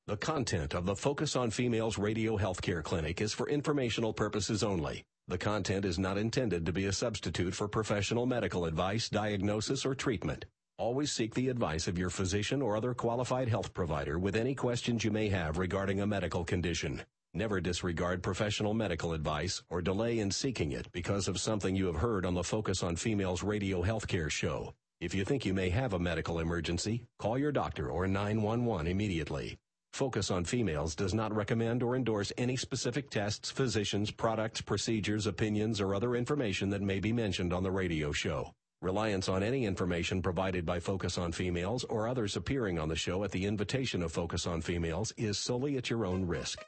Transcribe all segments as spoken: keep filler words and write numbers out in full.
The content of the Focus on Females Radio Healthcare Clinic is for informational purposes only. The content is not intended to be a substitute for professional medical advice, diagnosis, or treatment. Always seek the advice of your physician or other qualified health provider with any questions you may have regarding a medical condition. Never disregard professional medical advice or delay in seeking it because of something you have heard on the Focus on Females Radio Healthcare show. If you think you may have a medical emergency, call your doctor or nine one one immediately. Focus on Females does not recommend or endorse any specific tests, physicians, products, procedures, opinions, or other information that may be mentioned on the radio show. Reliance on any information provided by Focus on Females or others appearing on the show at the invitation of Focus on Females is solely at your own risk.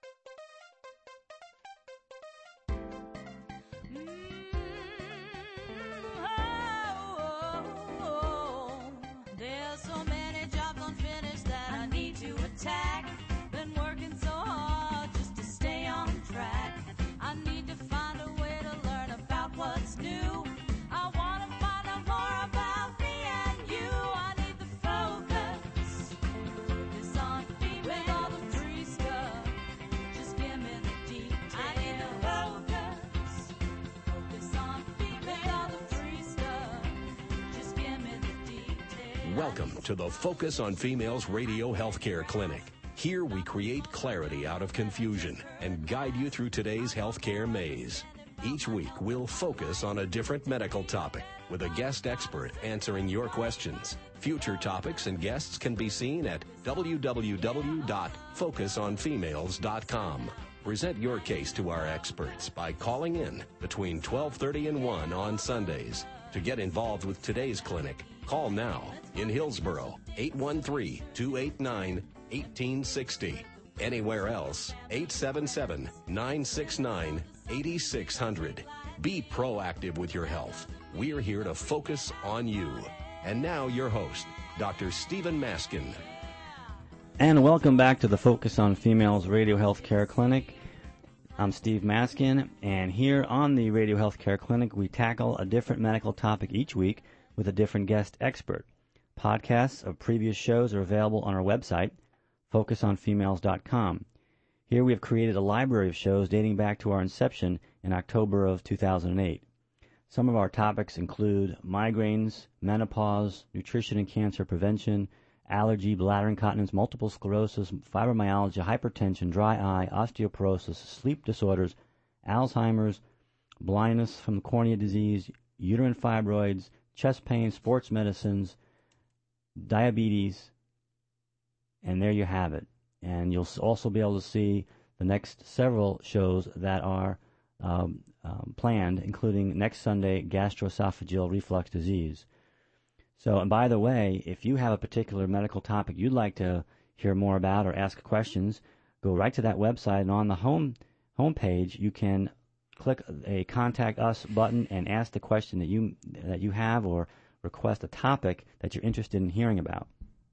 Welcome to the Focus on Females Radio Healthcare Clinic. Here we create clarity out of confusion and guide you through today's healthcare maze. Each week we'll focus on a different medical topic with a guest expert answering your questions. Future topics and guests can be seen at w w w dot focus on females dot com. Present your case to our experts by calling in between twelve thirty and one on Sundays. To get involved with today's clinic, call now. In Hillsborough, eight one three, two eight nine, one eight six zero. Anywhere else, eight seven seven, nine six nine, eight six zero zero. Be proactive with your health. We're here to focus on you. And now your host, Doctor Stephen Maskin. And welcome back to the Focus on Females Radio Healthcare Clinic. I'm Steve Maskin, and here on the Radio Healthcare Clinic, we tackle a different medical topic each week with a different guest expert. Podcasts of previous shows are available on our website, focus on females dot com. Here we have created a library of shows dating back to our inception in October of two thousand eight. Some of our topics include migraines, menopause, nutrition and cancer prevention, allergy, bladder incontinence, multiple sclerosis, fibromyalgia, hypertension, dry eye, osteoporosis, sleep disorders, Alzheimer's, blindness from cornea disease, uterine fibroids, chest pain, sports medicines, diabetes, and there you have it. And you'll also be able to see the next several shows that are um, um, planned, including next Sunday, gastroesophageal reflux disease. So, and by the way, if you have a particular medical topic you'd like to hear more about or ask questions, go right to that website, and on the home home page you can click a Contact Us button and ask the question that you that you have or request a topic that you're interested in hearing about.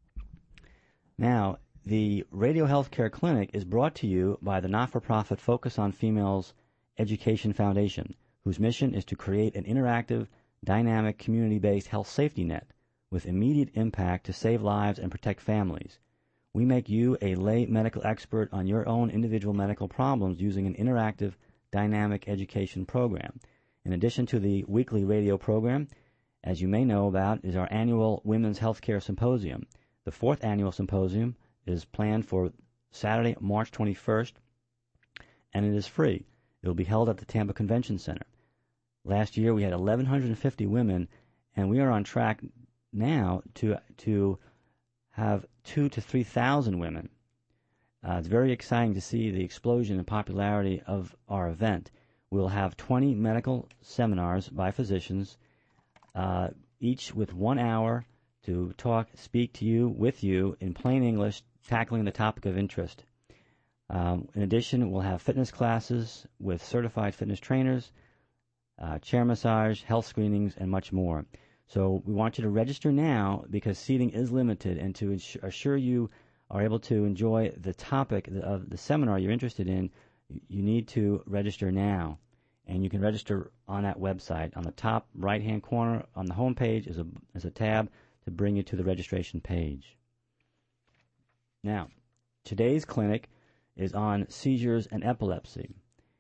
Now, the Radio Healthcare Clinic is brought to you by the not-for-profit Focus on Females Education Foundation, whose mission is to create an interactive, dynamic, community-based health safety net with immediate impact to save lives and protect families. We make you a lay medical expert on your own individual medical problems using an interactive, dynamic education program. In addition to the weekly radio program, as you may know about, is our annual Women's Healthcare Symposium. The fourth annual symposium is planned for Saturday, March twenty-first, and it is free. It will be held at the Tampa Convention Center. Last year we had eleven fifty women, and we are on track now to to have two to three thousand women. Uh, it's very exciting to see the explosion in popularity of our event. We'll have twenty medical seminars by physicians, uh, each with one hour to talk, speak to you, with you, in plain English, tackling the topic of interest. Um, in addition, we'll have fitness classes with certified fitness trainers, uh, chair massage, health screenings, and much more. So we want you to register now because seating is limited, and to assure you are able to enjoy the topic of the seminar you're interested in, you need to register now. And you can register on that website. On the top right-hand corner on the home page is a, is a tab to bring you to the registration page. Now, today's clinic is on seizures and epilepsy.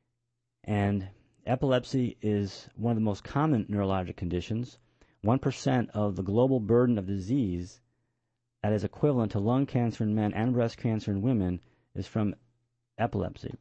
And epilepsy is one of the most common neurologic conditions. one percent of the global burden of disease that is equivalent to lung cancer in men and breast cancer in women is from epilepsy.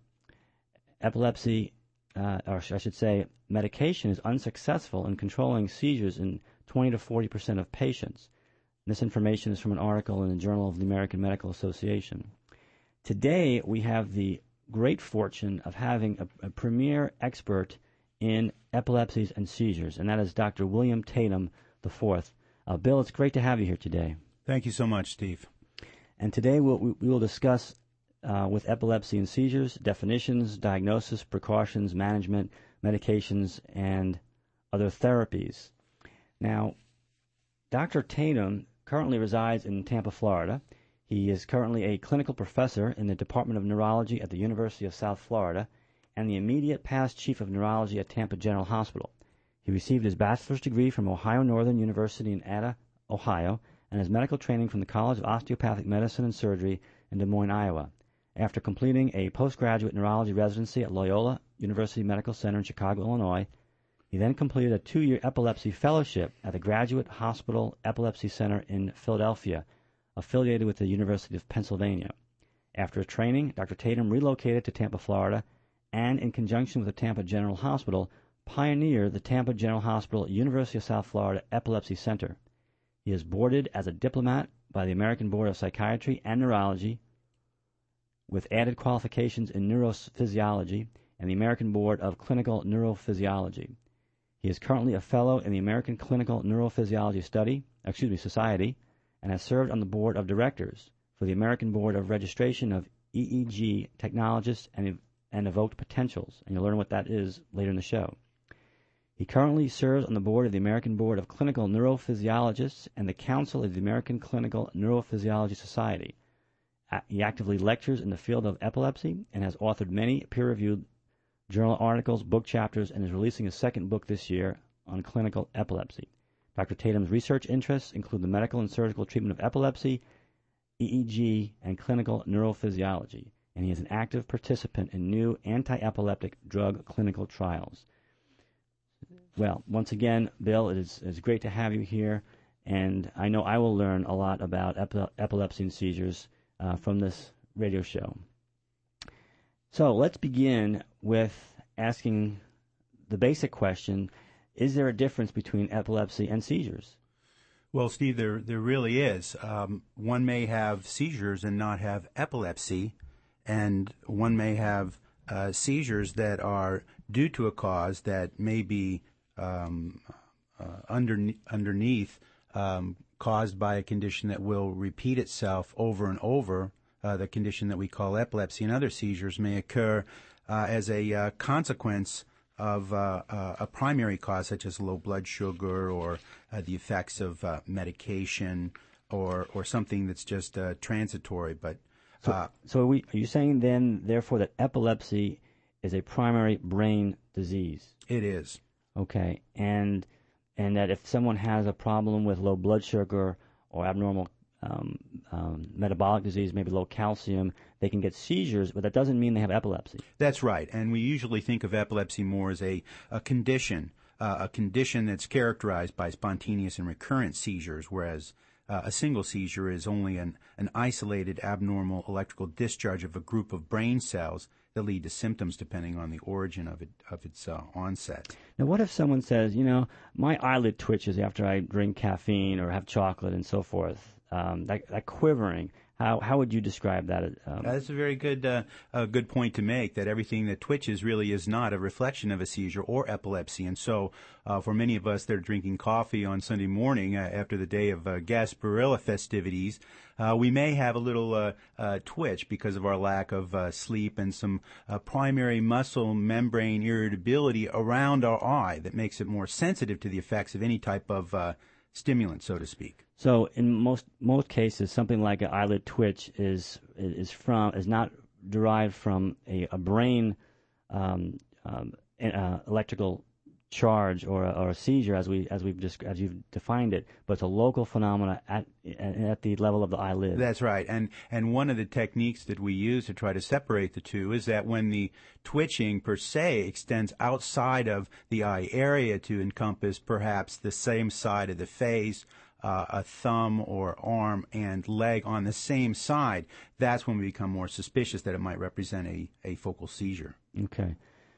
Epilepsy, uh, or I should say, medication is unsuccessful in controlling seizures in twenty to forty percent of patients. This information is from an article in the Journal of the American Medical Association. Today, we have the great fortune of having a, a premier expert in epilepsies and seizures, and that is Doctor William Tatum the fourth. Uh, Bill, it's great to have you here today. Thank you so much, Steve. And today we'll, we will discuss uh, with epilepsy and seizures, definitions, diagnosis, precautions, management, medications, and other therapies. Now, Doctor Tatum currently resides in Tampa, Florida. He is currently a clinical professor in the Department of Neurology at the University of South Florida and the immediate past chief of neurology at Tampa General Hospital. He received his bachelor's degree from Ohio Northern University in Ada, Ohio, and his medical training from the College of Osteopathic Medicine and Surgery in Des Moines, Iowa. After completing a postgraduate neurology residency at Loyola University Medical Center in Chicago, Illinois, he then completed a two-year epilepsy fellowship at the Graduate Hospital Epilepsy Center in Philadelphia, affiliated with the University of Pennsylvania. After training, Doctor Tatum relocated to Tampa, Florida, and in conjunction with the Tampa General Hospital, pioneered the Tampa General Hospital University of South Florida Epilepsy Center. He is boarded as a diplomat by the American Board of Psychiatry and Neurology, with added qualifications in neurophysiology and the American Board of Clinical Neurophysiology. He is currently a fellow in the American Clinical Neurophysiology Study, excuse me, Society, and has served on the board of directors for the American Board of Registration of E E G Technologists and, and Evoked Potentials, and you'll learn what that is later in the show. He currently serves on the board of the American Board of Clinical Neurophysiologists and the Council of the American Clinical Neurophysiology Society. He actively lectures in the field of epilepsy and has authored many peer-reviewed journal articles, book chapters, and is releasing a second book this year on clinical epilepsy. Doctor Tatum's research interests include the medical and surgical treatment of epilepsy, E E G, and clinical neurophysiology, and he is an active participant in new anti-epileptic drug clinical trials. Well, once again, Bill, it is, it is great to have you here, and I know I will learn a lot about epi- epilepsy and seizures uh, from this radio show. So let's begin with asking the basic question, is there a difference between epilepsy and seizures? Well, Steve, there there really is. Um, one may have seizures and not have epilepsy, and one may have uh, seizures that are due to a cause that may be um, uh, under, underneath um, caused by a condition that will repeat itself over and over. Uh, the condition that we call epilepsy, and other seizures may occur uh, as a uh, consequence of uh, uh, a primary cause, such as low blood sugar or uh, the effects of uh, medication or or something that's just uh, transitory. But uh, so, so are, we, are you saying then, therefore, that epilepsy is a primary brain disease? It is. Okay, and and that if someone has a problem with low blood sugar or abnormal Um, um, metabolic disease, maybe low calcium, they can get seizures, but that doesn't mean they have epilepsy. That's right, and we usually think of epilepsy more as a, a condition, uh, a condition that's characterized by spontaneous and recurrent seizures, whereas uh, a single seizure is only an, an isolated abnormal electrical discharge of a group of brain cells that lead to symptoms depending on the origin of it of its uh, onset. Now, what if someone says, you know, my eyelid twitches after I drink caffeine or have chocolate and so forth? Um, that, that quivering, how how would you describe that? Um, That's a very good uh, a good point to make, that everything that twitches really is not a reflection of a seizure or epilepsy. And so uh, for many of us that are drinking coffee on Sunday morning uh, after the day of uh, Gasparilla festivities, uh, we may have a little uh, uh, twitch because of our lack of uh, sleep and some uh, primary muscle membrane irritability around our eye that makes it more sensitive to the effects of any type of uh, stimulant, so to speak. So in most most cases, something like an eyelid twitch is is from is not derived from a, a brain um, um, uh, electrical charge or a, or a seizure as we as we've just as you've defined it, but it's a local phenomena at at the level of the eyelid. That's right. And and one of the techniques that we use to try to separate the two is that when the twitching per se extends outside of the eye area to encompass perhaps the same side of the face, uh, a thumb or arm and leg on the same side, that's when we become more suspicious that it might represent a, a focal seizure. Okay.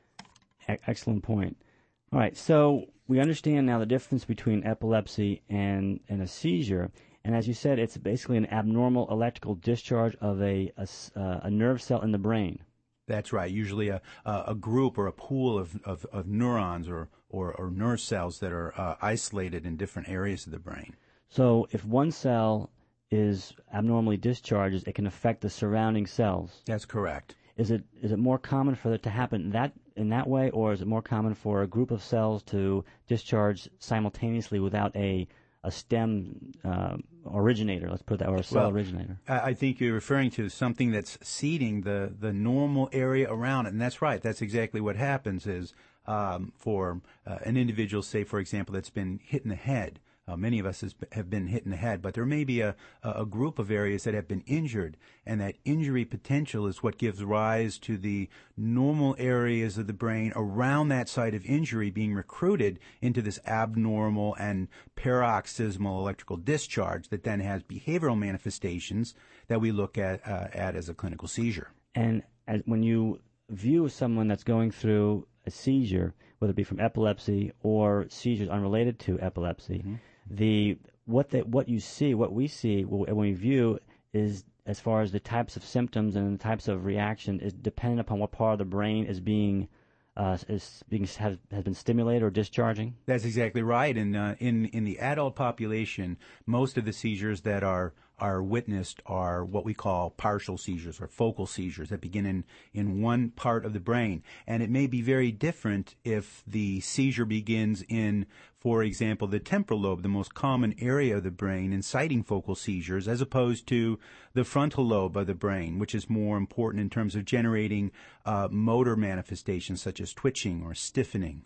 E- excellent point. All right, so we understand now the difference between epilepsy and, and a seizure. And as you said, it's basically an abnormal electrical discharge of a, a, uh, a nerve cell in the brain. That's right. Usually a, a group or a pool of, of, of neurons or, or, or nerve cells that are uh, isolated in different areas of the brain. So if one cell is abnormally discharged, it can affect the surrounding cells. That's correct. Is it is it more common for it to happen that in that way, or is it more common for a group of cells to discharge simultaneously without a a stem uh, originator? Let's put that, or a cell well, originator. I think you're referring to something that's seeding the the normal area around it, and that's right. That's exactly what happens. Is um, for uh, an individual, say for example, that's been hit in the head. Uh, many of us has, have been hit in the head, but there may be a, a group of areas that have been injured, and that injury potential is what gives rise to the normal areas of the brain around that site of injury being recruited into this abnormal and paroxysmal electrical discharge that then has behavioral manifestations that we look at, uh, at as a clinical seizure. And as, when you view someone that's going through a seizure, whether it be from epilepsy or seizures unrelated to epilepsy, mm-hmm. the what that what you see, what we see when we view is, as far as the types of symptoms and the types of reaction, is dependent upon what part of the brain is being uh, is being has, has been stimulated or discharging. That's exactly right. And uh, in in the adult population, most of the seizures that are are witnessed are what we call partial seizures or focal seizures that begin in, in one part of the brain. And it may be very different if the seizure begins in, for example, the temporal lobe, the most common area of the brain, inciting focal seizures, as opposed to the frontal lobe of the brain, which is more important in terms of generating uh, motor manifestations such as twitching or stiffening.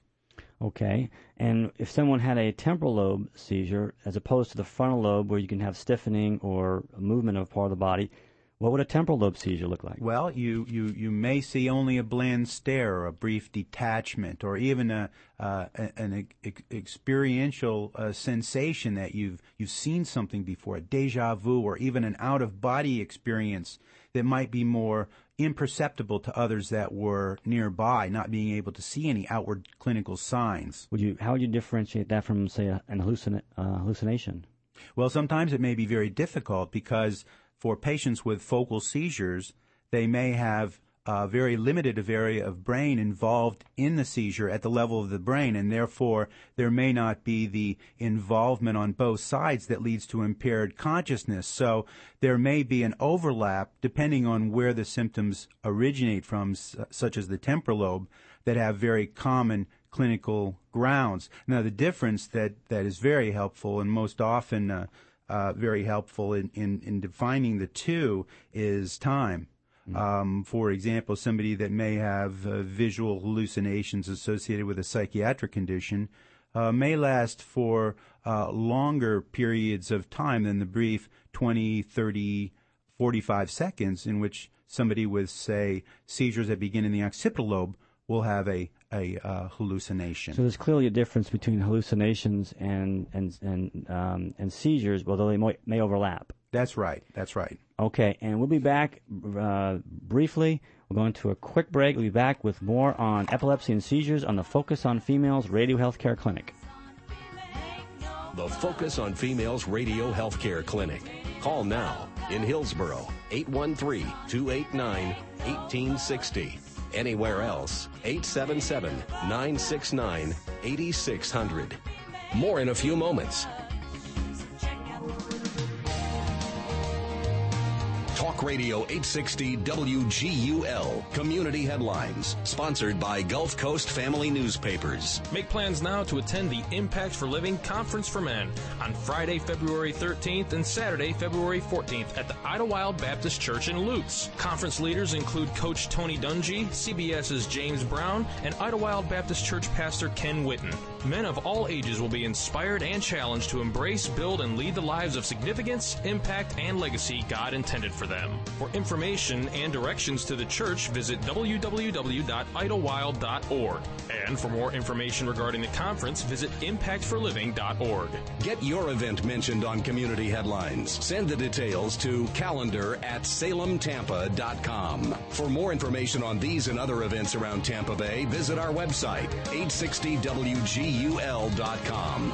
Okay, and if someone had a temporal lobe seizure, as opposed to the frontal lobe where you can have stiffening or movement of part of the body, what would a temporal lobe seizure look like? Well, you, you, you may see only a bland stare or a brief detachment or even a, uh, an ex- experiential uh, sensation that you've, you've seen something before, a déjà vu or even an out-of-body experience that might be more imperceptible to others that were nearby, not being able to see any outward clinical signs. Would you? How would you differentiate that from, say, a, an hallucina- uh, hallucination? Well, sometimes it may be very difficult because for patients with focal seizures, they may have a very limited area of brain involved in the seizure at the level of the brain, and therefore there may not be the involvement on both sides that leads to impaired consciousness. So there may be an overlap depending on where the symptoms originate from, such as the temporal lobe, that have very common clinical grounds. Now, the difference that, that is very helpful and most often uh, uh, very helpful in, in, in defining the two is time. Um, for example, somebody that may have uh, visual hallucinations associated with a psychiatric condition uh, may last for uh, longer periods of time than the brief twenty, thirty, forty-five seconds in which somebody with, say, seizures that begin in the occipital lobe will have a, a uh, hallucination. So there's clearly a difference between hallucinations and and and, um, and seizures, although they may, may overlap. That's right. That's right. Okay, and we'll be back uh, briefly. We're going to a quick break. We'll be back with more on epilepsy and seizures on the Focus on Females Radio Healthcare Clinic. The Focus on Females Radio Healthcare Clinic. Call now in Hillsboro, eight one three, two eight nine, one eight six zero. Anywhere else, eight seven seven, nine six nine, eight six zero zero. More in a few moments. Talk Talk Radio eight sixty W G U L. Community Headlines. Sponsored by Gulf Coast Family Newspapers. Make plans now to attend the Impact for Living Conference for Men on Friday, February thirteenth and Saturday, February fourteenth at the Idlewild Baptist Church in Lutz. Conference leaders include Coach Tony Dungy, CBS's James Brown, and Idlewild Baptist Church Pastor Ken Witten. Men of all ages will be inspired and challenged to embrace, build, and lead the lives of significance, impact, and legacy God intended for them. For information and directions to the church, visit w w w dot idlewild dot org. And for more information regarding the conference, visit impact for living dot org. Get your event mentioned on Community Headlines. Send the details to calendar at salem tampa dot com. For more information on these and other events around Tampa Bay, visit our website, eight sixty W G U L dot com.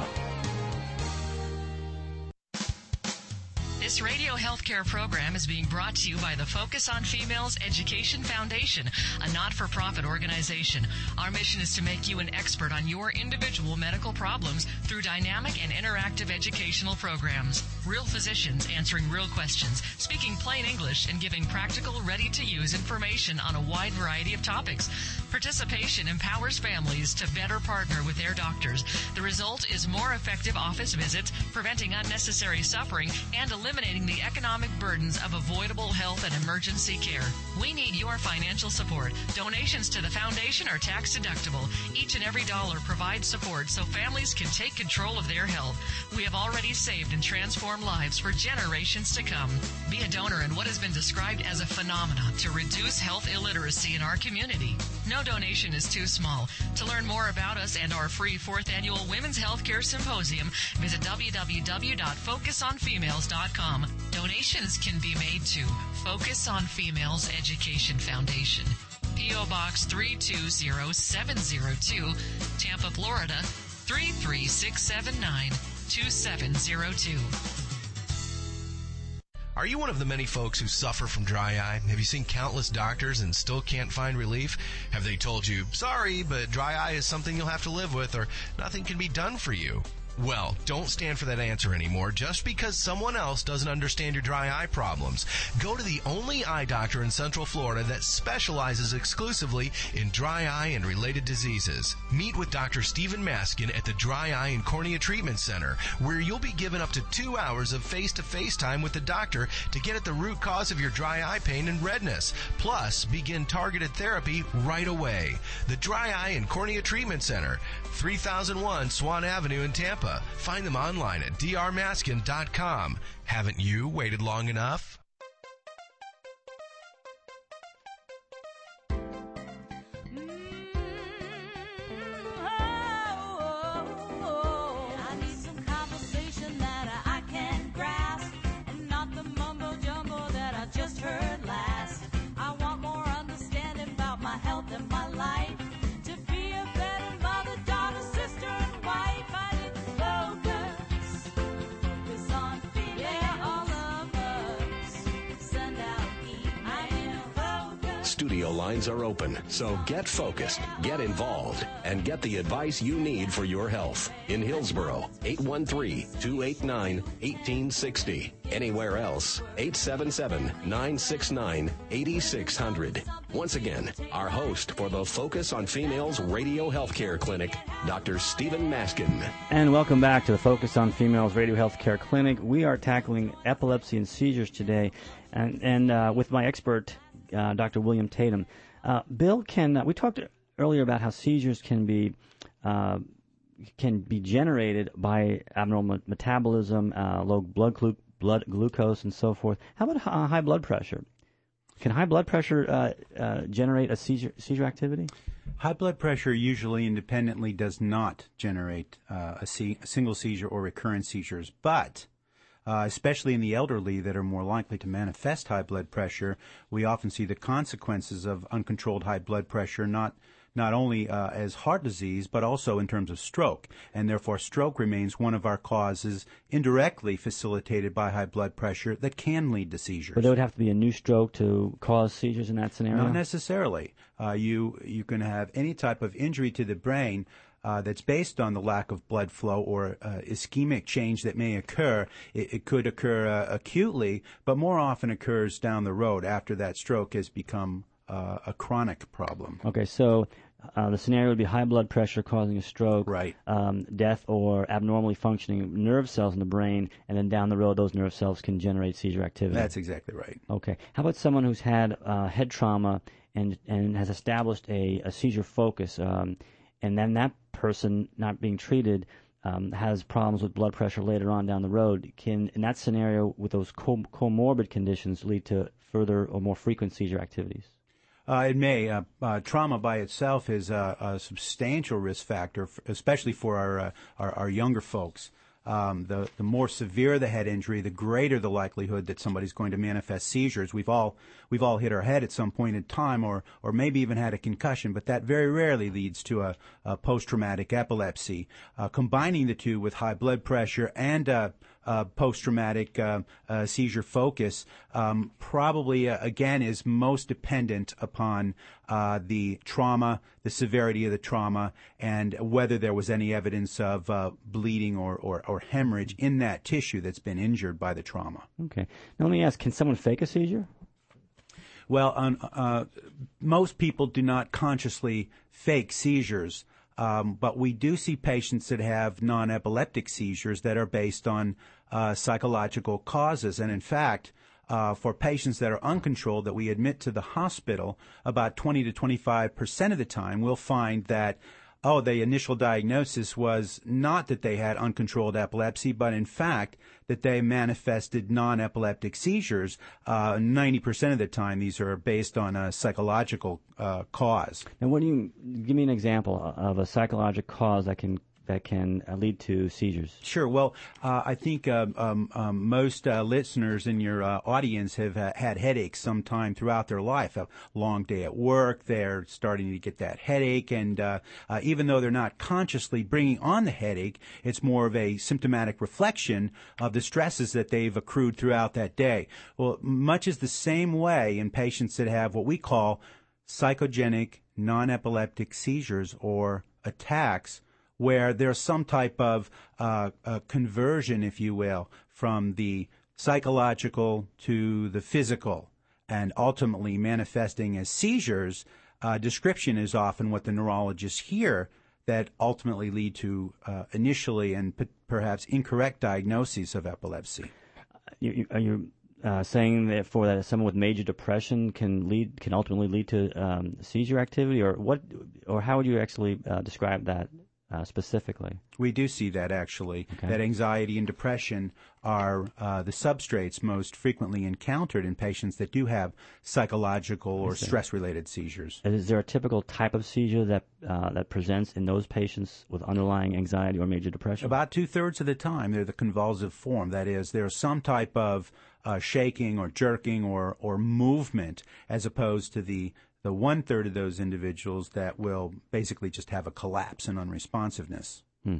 This radio healthcare program is being brought to you by the Focus on Females Education Foundation, a not-for-profit organization. Our mission is to make you an expert on your individual medical problems through dynamic and interactive educational programs. Real physicians answering real questions, speaking plain English, and giving practical, ready-to-use information on a wide variety of topics. Participation empowers families to better partner with their doctors. The result is more effective office visits, preventing unnecessary suffering, and eliminating the economic burdens of avoidable health and emergency care. We need your financial support. Donations to the foundation are tax deductible. Each and every dollar provides support so families can take control of their health. We have already saved and transformed lives for generations to come. Be a donor in what has been described as a phenomenon to reduce health illiteracy in our community. No donation is too small. To learn more about us and our free fourth annual Women's Healthcare Symposium, visit w w w dot focus on females dot com. Donations can be made to Focus on Females Education Foundation, P O. Box three two zero seven zero two, Tampa, Florida three three six seven nine, two seven zero two. Are you one of the many folks who suffer from dry eye? Have you seen countless doctors and still can't find relief? Have they told you, sorry, but dry eye is something you'll have to live with, or nothing can be done for you? Well, don't stand for that answer anymore just because someone else doesn't understand your dry eye problems. Go to the only eye doctor in Central Florida that specializes exclusively in dry eye and related diseases. Meet with Doctor Stephen Maskin at the Dry Eye and Cornea Treatment Center, where you'll be given up to two hours of face-to-face time with the doctor to get at the root cause of your dry eye pain and redness. Plus, begin targeted therapy right away. The Dry Eye and Cornea Treatment Center, three thousand one Swan Avenue in Tampa. Find them online at d r maskin dot com. Haven't you waited long enough? Studio lines are open, so get focused, get involved, and get the advice you need for your health. In Hillsborough, eight one three, two eight nine, one eight six zero. Anywhere else, eight seven seven, nine six nine, eight six zero zero. Once again, our host for the Focus on Females Radio Healthcare Clinic, Doctor Stephen Maskin. And welcome back to the Focus on Females Radio Healthcare Clinic. We are tackling epilepsy and seizures today, and, and uh, with my expert, Uh, Doctor William Tatum. Uh, Bill, can uh, we talked earlier about how seizures can be uh, can be generated by abnormal metabolism, uh, low blood glu- blood glucose, and so forth. How about uh, high blood pressure? Can high blood pressure uh, uh, generate a seizure seizure activity? High blood pressure usually independently does not generate uh, a, se- a single seizure or recurrent seizures, but Uh, especially in the elderly that are more likely to manifest high blood pressure, we often see the consequences of uncontrolled high blood pressure, not not only uh, as heart disease, but also in terms of stroke. And therefore, stroke remains one of our causes indirectly facilitated by high blood pressure that can lead to seizures. But there would have to be a new stroke to cause seizures in that scenario? Not necessarily. Uh, you, you can have any type of injury to the brain uh, that's based on the lack of blood flow or uh, ischemic change that may occur. It, it could occur uh, acutely, but more often occurs down the road after that stroke has become uh, a chronic problem. Okay, so uh, the scenario would be high blood pressure causing a stroke, Right. um, death or abnormally functioning nerve cells in the brain, and then down the road those nerve cells can generate seizure activity. That's exactly right. Okay. How about someone who's had uh, head trauma and and has established a, a seizure focus, um, and then that person not being treated um, has problems with blood pressure later on down the road? Can, in that scenario, with those co- comorbid conditions, lead to further or more frequent seizure activities? Uh, it may. Uh, uh, trauma by itself is a, a substantial risk factor, f- especially for our, uh, our our younger folks. Um, the the more severe the head injury, the greater the likelihood that somebody's going to manifest seizures. We've all we've all hit our head at some point in time, or or maybe even had a concussion, but that very rarely leads to a, a post-traumatic epilepsy. Uh, combining the two with high blood pressure and uh, uh, post-traumatic uh, uh, seizure focus um, probably uh, again is most dependent upon uh, the trauma, the severity of the trauma, and whether there was any evidence of uh, bleeding or, or, or hemorrhage in that tissue that's been injured by the trauma. Okay. Now let me ask, can someone fake a seizure? Well, um, uh, most people do not consciously fake seizures, um, but we do see patients that have non-epileptic seizures that are based on uh, psychological causes. And in fact, uh, for patients that are uncontrolled that we admit to the hospital, about twenty to twenty-five percent of the time we'll find that oh, the initial diagnosis was not that they had uncontrolled epilepsy, but in fact that they manifested non-epileptic seizures. Uh, ninety percent of the time, these are based on a psychological uh, cause. And what do you, give me an example of a psychological cause that can that can uh, lead to seizures? Sure. Well, uh, I think uh, um, um, most uh, listeners in your uh, audience have uh, had headaches sometime throughout their life. A long day at work, they're starting to get that headache, and uh, uh, even though they're not consciously bringing on the headache, it's more of a symptomatic reflection of the stresses that they've accrued throughout that day. Well, much is the same way in patients that have what we call psychogenic non-epileptic seizures or attacks, where there's some type of uh, uh, conversion, if you will, from the psychological to the physical, and ultimately manifesting as seizures. Uh, description is often what the neurologists hear that ultimately lead to uh, initially and p- perhaps incorrect diagnoses of epilepsy. You, you, are you uh, saying therefore that someone with major depression can lead can ultimately lead to um, seizure activity, or what, or how would you actually uh, describe that? Uh, specifically, we do see that actually, okay. That anxiety and depression are uh, the substrates most frequently encountered in patients that do have psychological or stress-related seizures. Is there a typical type of seizure that uh, that presents in those patients with underlying anxiety or major depression? About two-thirds of the time, they're the convulsive form. That is, there's some type of uh, shaking or jerking or, or movement, as opposed to the the one-third of those individuals that will basically just have a collapse and unresponsiveness. Hmm.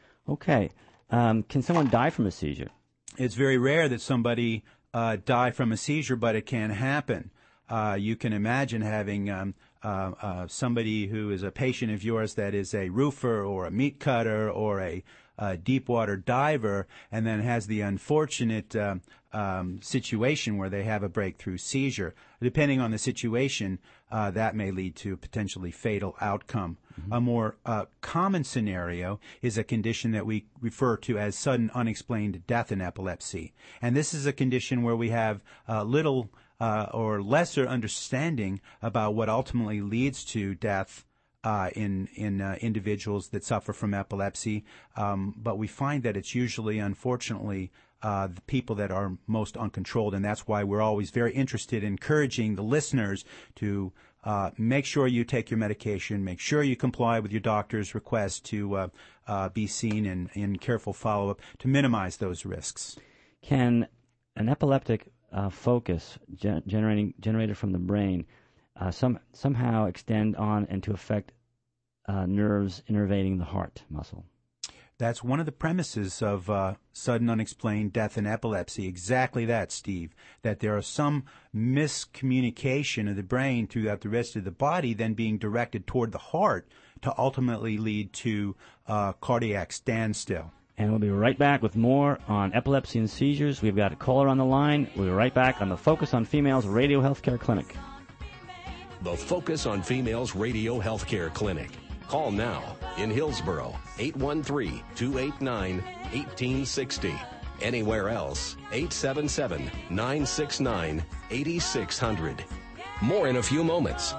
Okay. Um, can someone die from a seizure? It's very rare that somebody uh, die from a seizure, but it can happen. Uh, you can imagine having um, uh, uh, somebody who is a patient of yours that is a roofer or a meat cutter or a uh, deep water diver, and then has the unfortunate uh, um, situation where they have a breakthrough seizure. Depending on the situation, uh, that may lead to a potentially fatal outcome. Mm-hmm. A more uh, common scenario is a condition that we refer to as sudden unexplained death in epilepsy. And this is a condition where we have uh, little uh, or lesser understanding about what ultimately leads to death Uh, in in uh, individuals that suffer from epilepsy, um, but we find that it's usually, unfortunately, uh, the people that are most uncontrolled, and that's why we're always very interested in encouraging the listeners to uh, make sure you take your medication, make sure you comply with your doctor's request to uh, uh, be seen in, in careful follow-up to minimize those risks. Can an epileptic uh, focus gen- generating generated from the brain Uh, some somehow extend on and to affect uh, nerves innervating the heart muscle? That's one of the premises of uh, sudden unexplained death in epilepsy. Exactly that, Steve. That there are some miscommunication of the brain throughout the rest of the body then being directed toward the heart to ultimately lead to uh, cardiac standstill. And we'll be right back with more on epilepsy and seizures. We've got a caller on the line. We'll be right back on the Focus on Females Radio Healthcare Clinic. The Focus on Females Radio Healthcare Clinic. Call now in Hillsborough, eight one three, two eight nine, one eight six zero. Anywhere else, eight seven seven, nine six nine, eight six zero zero. More in a few moments.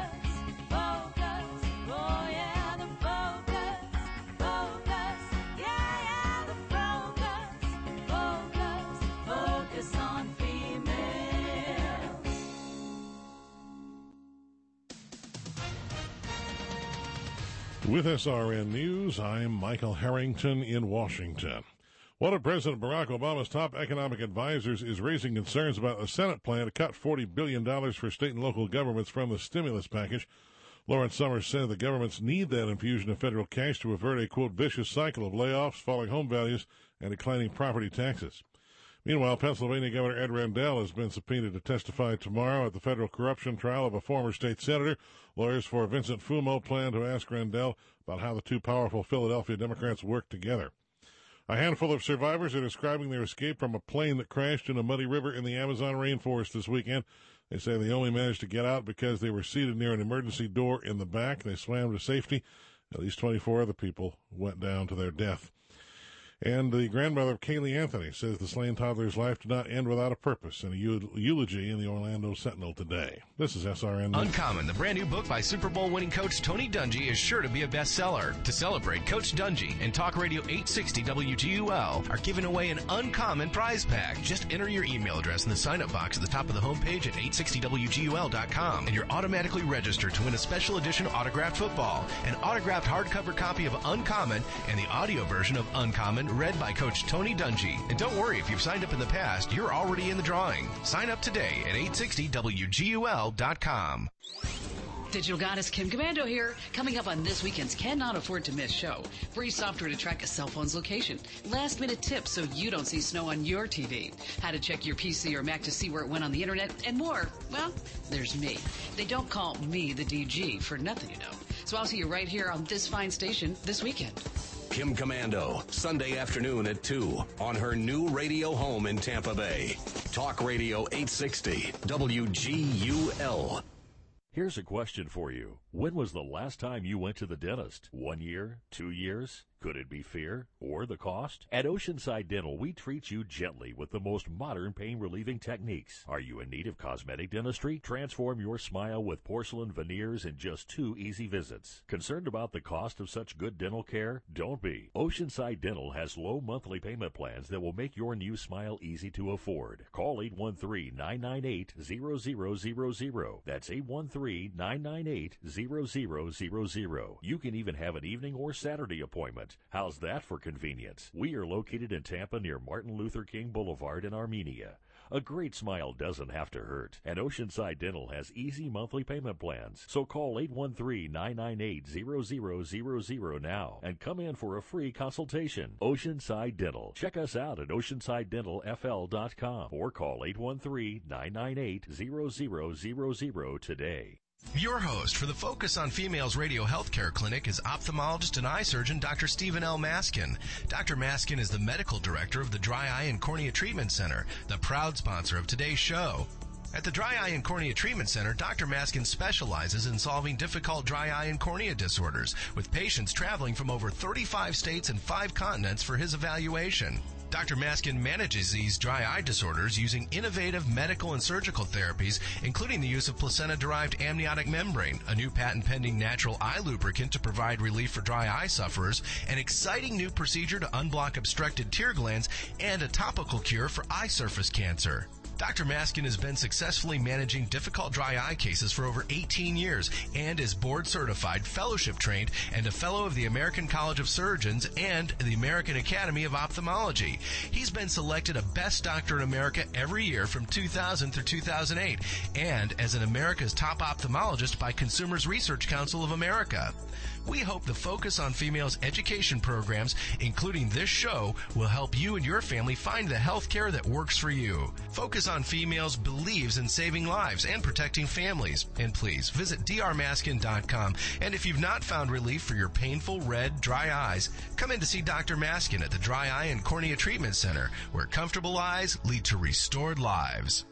With S R N News, I'm Michael Harrington in Washington. One of President Barack Obama's top economic advisors is raising concerns about a Senate plan to cut forty billion dollars for state and local governments from the stimulus package. Lawrence Summers said the governments need that infusion of federal cash to avert a, quote, vicious cycle of layoffs, falling home values, and declining property taxes. Meanwhile, Pennsylvania Governor Ed Rendell has been subpoenaed to testify tomorrow at the federal corruption trial of a former state senator. Lawyers for Vincent Fumo plan to ask Rendell about how the two powerful Philadelphia Democrats work together. A handful of survivors are describing their escape from a plane that crashed in a muddy river in the Amazon rainforest this weekend. They say they only managed to get out because they were seated near an emergency door in the back. They swam to safety. At least twenty-four other people went down to their death. And the grandmother of Kaylee Anthony says the slain toddler's life did not end without a purpose in a eulogy in the Orlando Sentinel today. This is S R N. Uncommon, the brand new book by Super Bowl winning coach Tony Dungy, is sure to be a bestseller. To celebrate, Coach Dungy and Talk Radio eight sixty W G U L are giving away an uncommon prize pack. Just enter your email address in the sign-up box at the top of the homepage at eight sixty W G U L dot com, and you're automatically registered to win a special edition autographed football, an autographed hardcover copy of Uncommon, and the audio version of Uncommon, read by Coach Tony Dungy. And don't worry, if you've signed up in the past, you're already in the drawing. Sign up today at eight sixty W G U L dot com. Digital Goddess Kim Commando here. Coming up on this weekend's Cannot Afford to Miss show. Free software to track a cell phone's location. Last minute tips so you don't see snow on your T V. How to check your P C or Mac to see where it went on the internet, and more. Well, there's me. They don't call me the D G for nothing, you know. So I'll see you right here on this fine station this weekend. Kim Commando, Sunday afternoon at two on her new radio home in Tampa Bay. Talk Radio eight sixty W G U L. Here's a question for you. When was the last time you went to the dentist? One year? Two years? Could it be fear or the cost? At Oceanside Dental, we treat you gently with the most modern pain-relieving techniques. Are you in need of cosmetic dentistry? Transform your smile with porcelain veneers in just two easy visits. Concerned about the cost of such good dental care? Don't be. Oceanside Dental has low monthly payment plans that will make your new smile easy to afford. Call eight one three, nine nine eight, zero zero zero zero. That's eight one three, nine nine eight, zero zero zero zero. You can even have an evening or Saturday appointment. How's that for convenience? We are located in Tampa near Martin Luther King Boulevard in Armenia. A great smile doesn't have to hurt, and Oceanside Dental has easy monthly payment plans. So call eight one three, nine nine eight, zero zero zero zero now and come in for a free consultation. Oceanside Dental. Check us out at oceanside dental f l dot com or call eight one three, nine nine eight, zero zero zero zero today. Your host for the Focus on Females Radio Healthcare Clinic is ophthalmologist and eye surgeon Doctor Stephen L. Maskin. Doctor Maskin is the medical director of the Dry Eye and Cornea Treatment Center, the proud sponsor of today's show. At the Dry Eye and Cornea Treatment Center, Doctor Maskin specializes in solving difficult dry eye and cornea disorders, with patients traveling from over thirty-five states and five continents for his evaluation. Doctor Maskin manages these dry eye disorders using innovative medical and surgical therapies, including the use of placenta-derived amniotic membrane, a new patent-pending natural eye lubricant to provide relief for dry eye sufferers, an exciting new procedure to unblock obstructed tear glands, and a topical cure for eye surface cancer. Doctor Maskin has been successfully managing difficult dry eye cases for over eighteen years and is board-certified, fellowship-trained, and a fellow of the American College of Surgeons and the American Academy of Ophthalmology. He's been selected a Best Doctor in America every year from two thousand through two thousand eight and as an America's Top Ophthalmologist by Consumers Research Council of America. We hope the Focus on Females education programs, including this show, will help you and your family find the health care that works for you. Focus Focus on Females believes in saving lives and protecting families. And please visit d r maskin dot com. And if you've not found relief for your painful red, dry eyes, come in to see Doctor Maskin at the Dry Eye and Cornea Treatment Center, where comfortable eyes lead to restored lives.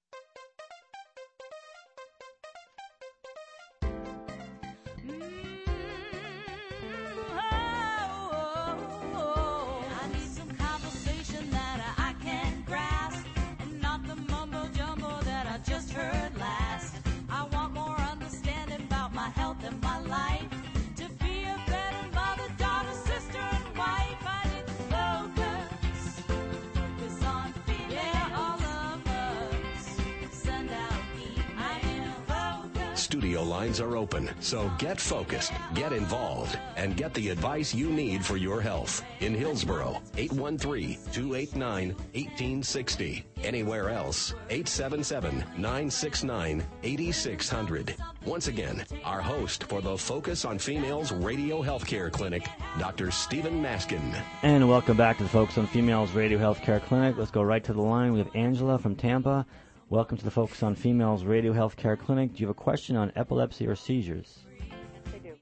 Studio lines are open, so get focused, get involved, and get the advice you need for your health. In Hillsboro, eight one three, two eight nine, one eight six zero. Anywhere else, eight seven seven, nine six nine, eight six zero zero. Once again, our host for the Focus on Females Radio Healthcare Clinic, Doctor Stephen Maskin. And welcome back to the Focus on Females Radio Healthcare Clinic. Let's go right to the line. We have Angela from Tampa. Welcome to the Focus on Females Radio Healthcare Clinic. Do you have a question on epilepsy or seizures? I do.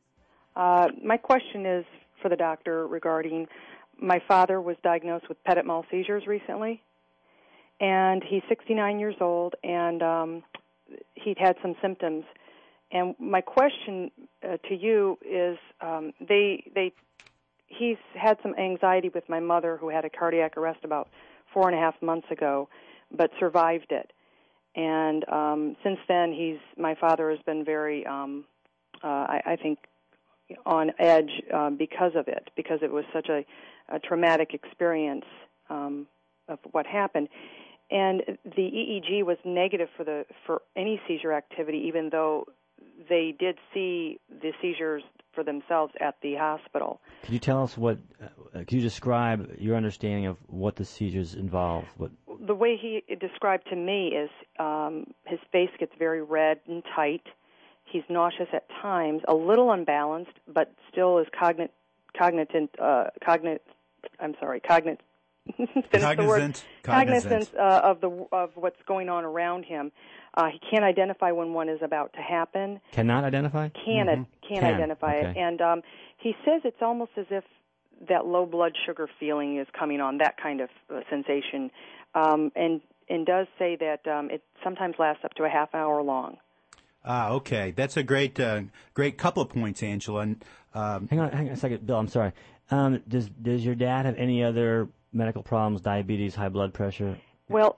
Uh, my question is for the doctor regarding my father was diagnosed with Petit-Mal seizures recently, and he's sixty-nine years old, and um, he'd had some symptoms. And my question uh, to you is, um, they they he's had some anxiety with my mother, who had a cardiac arrest about four and a half months ago, but survived it. And um, since then, he's my father has been very, um, uh, I, I think, on edge uh, because of it, because it was such a, a traumatic experience um, of what happened. And the E E G was negative for the for any seizure activity, even though they did see the seizures for themselves at the hospital. Could you tell us what, uh, could you describe your understanding of what the seizures involve? What? The way he described to me is um, his face gets very red and tight. He's nauseous at times, a little unbalanced, but still is cognit, cognitant, uh, cognit, I'm sorry, cognit, cognizant, cognizance uh, of the of what's going on around him. Uh, he can't identify when one is about to happen. Cannot identify? Can mm-hmm. it? Can't Can. identify okay. it. And um, he says it's almost as if that low blood sugar feeling is coming on, that kind of uh, sensation, um, and and does say that um, it sometimes lasts up to a half hour long. Ah, okay. That's a great, uh, great couple of points, Angela. And, um, hang on, hang on a second, Bill. I'm sorry. Um, does does your dad have any other medical problems, diabetes, high blood pressure? Well,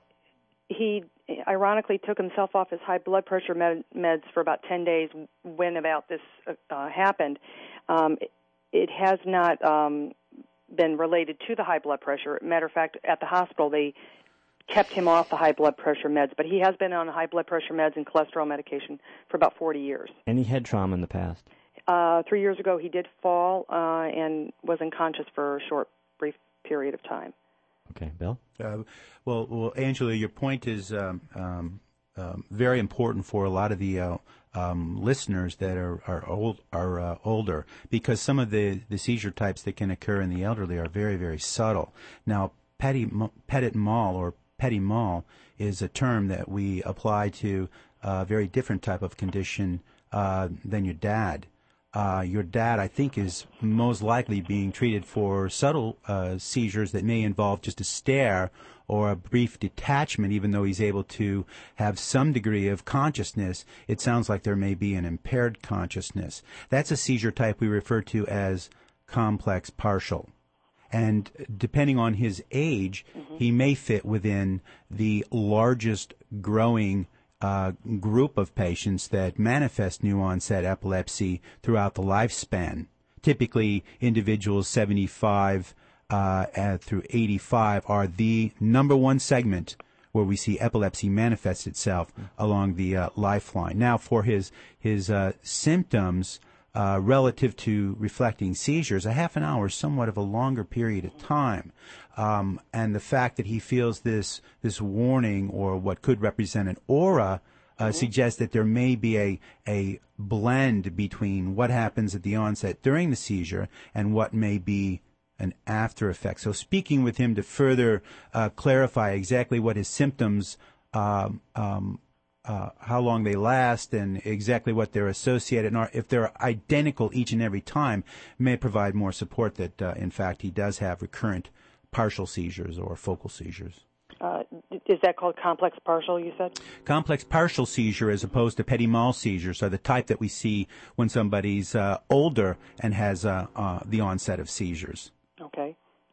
he ironically took himself off his high blood pressure med- meds for about ten days when about this uh, happened. Um, it, it has not um, been related to the high blood pressure. Matter of fact, at the hospital, they kept him off the high blood pressure meds, but he has been on high blood pressure meds and cholesterol medication for about forty years. Any head trauma in the past? Uh, three years ago, he did fall uh, and was unconscious for a short, brief period of time. Okay, Bill? Uh, well, well, Angela, your point is um, um, um, very important for a lot of the uh, um, listeners that are are, old, are uh, older, because some of the, the seizure types that can occur in the elderly are very, very subtle. Now, petit, Petit-Mal or Petit-Mal is a term that we apply to a very different type of condition uh, than your dad. Uh, your dad, I think, is most likely being treated for subtle uh, seizures that may involve just a stare or a brief detachment, even though he's able to have some degree of consciousness. It sounds like there may be an impaired consciousness. That's a seizure type we refer to as complex partial. And depending on his age, mm-hmm. he may fit within the largest growing Uh, group of patients that manifest new onset epilepsy throughout the lifespan. Typically, individuals seventy-five uh, uh, through eighty-five are the number one segment where we see epilepsy manifest itself along the uh, lifeline. Now, for his his uh, symptoms uh, relative to reflecting seizures, a half an hour is somewhat of a longer period of time. Um, and the fact that he feels this this warning or what could represent an aura uh, mm-hmm. suggests that there may be a a blend between what happens at the onset during the seizure and what may be an after effect. So speaking with him to further uh, clarify exactly what his symptoms, um, um, uh, how long they last, and exactly what they're associated, and are, if they're identical each and every time, may provide more support that, uh, in fact, he does have recurrent partial seizures or focal seizures. Uh, is that called complex partial, you said? Complex partial seizure as opposed to petit mal seizures are the type that we see when somebody's uh, older and has uh, uh, the onset of seizures. Okay.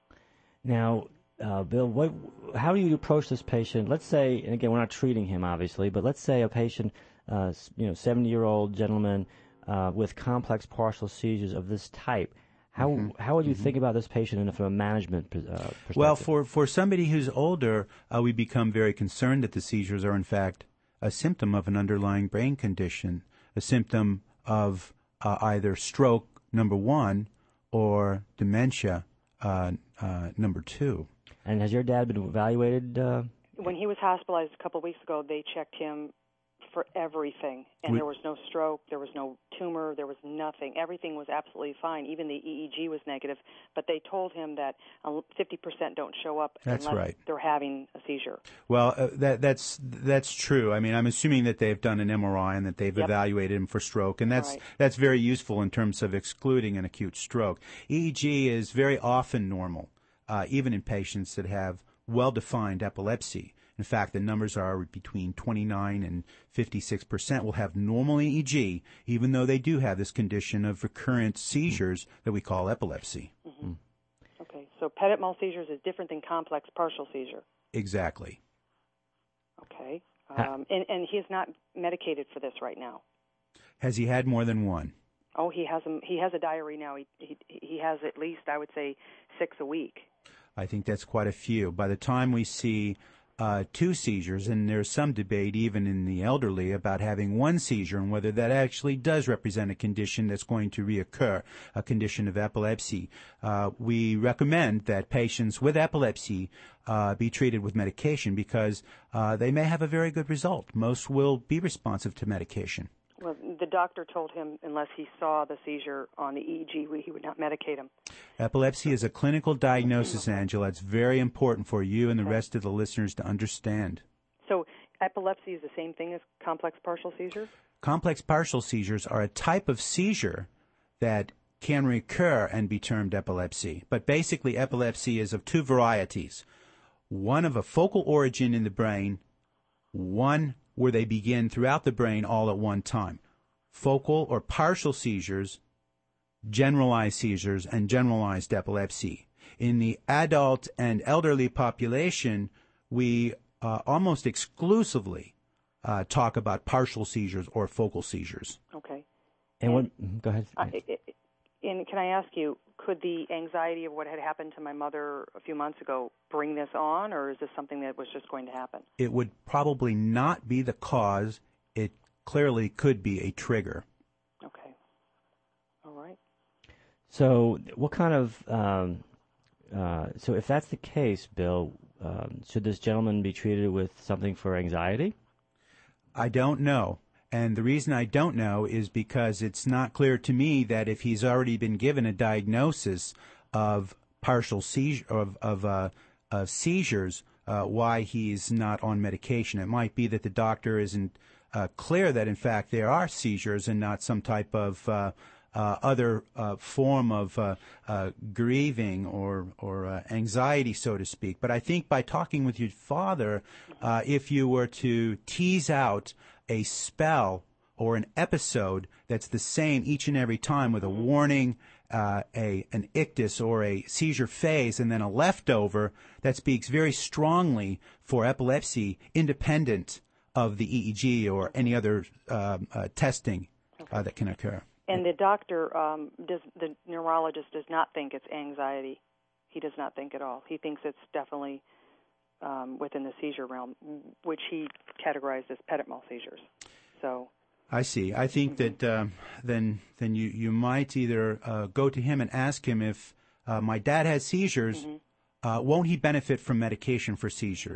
Now, uh, Bill, what, how do you approach this patient? Let's say, and again, we're not treating him, obviously, but let's say a patient, uh, you know, seventy-year-old gentleman uh, with complex partial seizures of this type. How mm-hmm. how would you mm-hmm. think about this patient in, from a management uh, perspective? Well, for, for somebody who's older, uh, we become very concerned that the seizures are, in fact, a symptom of an underlying brain condition, a symptom of uh, either stroke, number one, or dementia, uh, uh, number two. And has your dad been evaluated? Uh... When he was hospitalized a couple of weeks ago, they checked him for everything, and we, there was no stroke, there was no tumor, there was nothing. Everything was absolutely fine. Even the E E G was negative, but they told him that fifty percent don't show up that's unless right. they're having a seizure. Well, uh, that, that's that's true. I mean, I'm assuming that they've done an M R I and that they've yep. evaluated him for stroke, and that's right. that's very useful in terms of excluding an acute stroke. E E G is very often normal, uh, even in patients that have well-defined epilepsy. In fact, the numbers are between twenty-nine and fifty-six percent will have normal E E G, even though they do have this condition of recurrent seizures that we call epilepsy. Mm-hmm. Mm. Okay, so petit mal seizures is different than complex partial seizure. Exactly. Okay, um, and, and he is not medicated for this right now. Has he had more than one? Oh, he has a, he has a diary now. He, he he has at least, I would say, six a week. I think that's quite a few. By the time we see Uh, two seizures, and there's some debate even in the elderly about having one seizure and whether that actually does represent a condition that's going to reoccur, a condition of epilepsy. Uh, we recommend that patients with epilepsy uh, be treated with medication because uh, they may have a very good result. Most will be responsive to medication. Well, the doctor told him unless he saw the seizure on the E E G, he would not medicate him. Epilepsy is a clinical diagnosis, Angela. It's very important for you and the rest of the listeners to understand. So epilepsy is the same thing as complex partial seizures? Complex partial seizures are a type of seizure that can recur and be termed epilepsy. But basically, epilepsy is of two varieties. One of a focal origin in the brain, one where they begin throughout the brain all at one time. Focal or partial seizures, generalized seizures, and generalized epilepsy. In the adult and elderly population, we uh, almost exclusively uh, talk about partial seizures or focal seizures. Okay. And, and what, go ahead. Uh, and can I ask you, could the anxiety of what had happened to my mother a few months ago bring this on, or is this something that was just going to happen? It would probably not be the cause. It clearly could be a trigger. Okay. All right. So what kind of, um, uh, so if that's the case, Bill, um, should this gentleman be treated with something for anxiety? I don't know. And the reason I don't know is because it's not clear to me that if he's already been given a diagnosis of partial seizure of of, uh, of seizures, uh, why he's not on medication. It might be that the doctor isn't uh, clear that in fact there are seizures and not some type of uh, uh, other uh, form of uh, uh, grieving or or uh, anxiety, so to speak. But I think by talking with your father, uh, if you were to tease out a spell or an episode that's the same each and every time with a warning, uh, a an ictus or a seizure phase, and then a leftover, that speaks very strongly for epilepsy independent of the E E G or any other uh, uh, testing uh, that can occur. And the doctor, um, does the neurologist does not think it's anxiety. He does not think at all. He thinks it's definitely Um, within the seizure realm, which he categorized as petit mal seizures. So, I see. I think mm-hmm. that um, then then you, you might either uh, go to him and ask him if uh, my dad has seizures, mm-hmm. uh, won't he benefit from medication for seizures?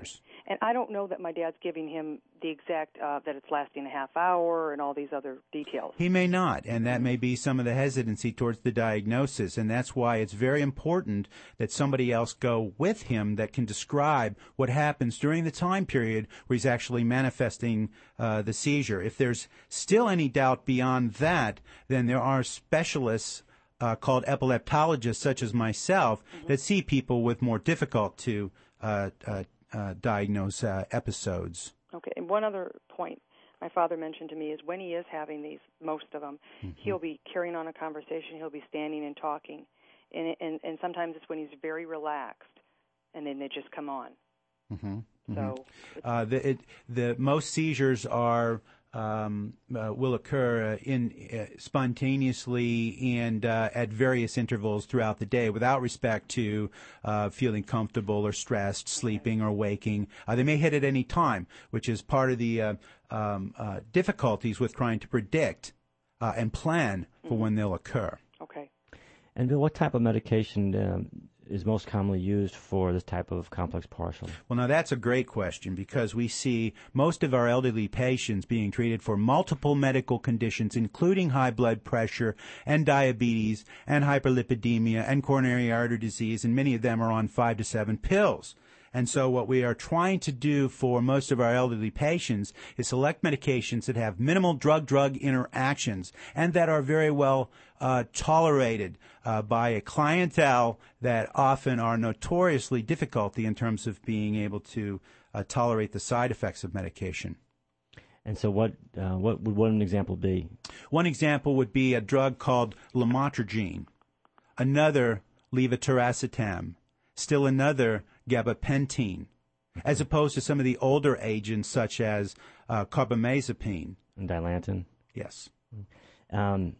And I don't know that my dad's giving him the exact, uh, that it's lasting a half hour and all these other details. He may not, and that may be some of the hesitancy towards the diagnosis, and that's why it's very important that somebody else go with him that can describe what happens during the time period where he's actually manifesting uh, the seizure. If there's still any doubt beyond that, then there are specialists uh, called epileptologists, such as myself, mm-hmm. that see people with more difficult to uh, uh, uh, diagnose uh, episodes. Okay, and one other point my father mentioned to me is when he is having these, most of them, mm-hmm. he'll be carrying on a conversation, he'll be standing and talking, and, and, and sometimes it's when he's very relaxed, and then they just come on. Mm-hmm. So mm-hmm. uh, the, it, the most seizures are um, uh, will occur uh, in uh, spontaneously and uh, at various intervals throughout the day, without respect to uh, feeling comfortable or stressed, sleeping or waking. Uh, they may hit at any time, which is part of the uh, um, uh, difficulties with trying to predict uh, and plan for mm-hmm. when they'll occur. Okay. And Bill, what type of medication um, is most commonly used for this type of complex partial? Well, now that's a great question, because we see most of our elderly patients being treated for multiple medical conditions, including high blood pressure and diabetes and hyperlipidemia and coronary artery disease, and many of them are on five to seven pills. And so what we are trying to do for most of our elderly patients is select medications that have minimal drug-drug interactions and that are very well uh, tolerated uh, by a clientele that often are notoriously difficult in terms of being able to uh, tolerate the side effects of medication. And so what uh, what would one example be? One example would be a drug called lamotrigine, another levetiracetam, still another gabapentin, as opposed to some of the older agents such as uh, carbamazepine. And Dilantin. Yes. Um,